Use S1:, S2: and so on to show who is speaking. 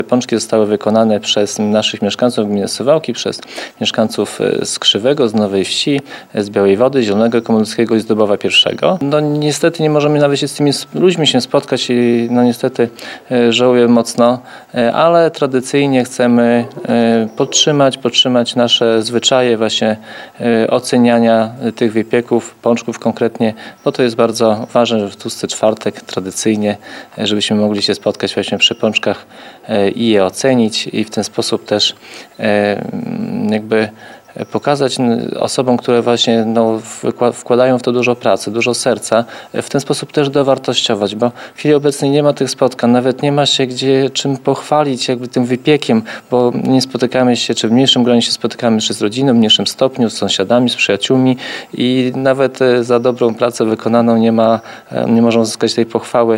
S1: Pączki zostały wykonane przez naszych mieszkańców gminy Suwałki, przez mieszkańców z Krzywego, z Nowej Wsi, z Białej Wody, Zielonego Komornickiego i z Dubowa I. No niestety nie możemy nawet się z tymi ludźmi spotkać i no niestety żałuję mocno, ale tradycyjnie chcemy podtrzymać nasze zwyczaje właśnie oceniania tych wypieków, pączków konkretnie, bo to jest bardzo ważne, że w tłusty czwartek tradycyjnie, żebyśmy mogli się spotkać właśnie przy pączkach i je ocenić i w ten sposób też jakby pokazać osobom, które właśnie wkładają w to dużo pracy, dużo serca, w ten sposób też dowartościować, bo w chwili obecnej nie ma tych spotkań, nawet nie ma się czym pochwalić jakby tym wypiekiem, bo nie spotykamy się, czy w mniejszym gronie się spotykamy czy z rodziną, w mniejszym stopniu, z sąsiadami, z przyjaciółmi i nawet za dobrą pracę wykonaną nie możemy uzyskać tej pochwały.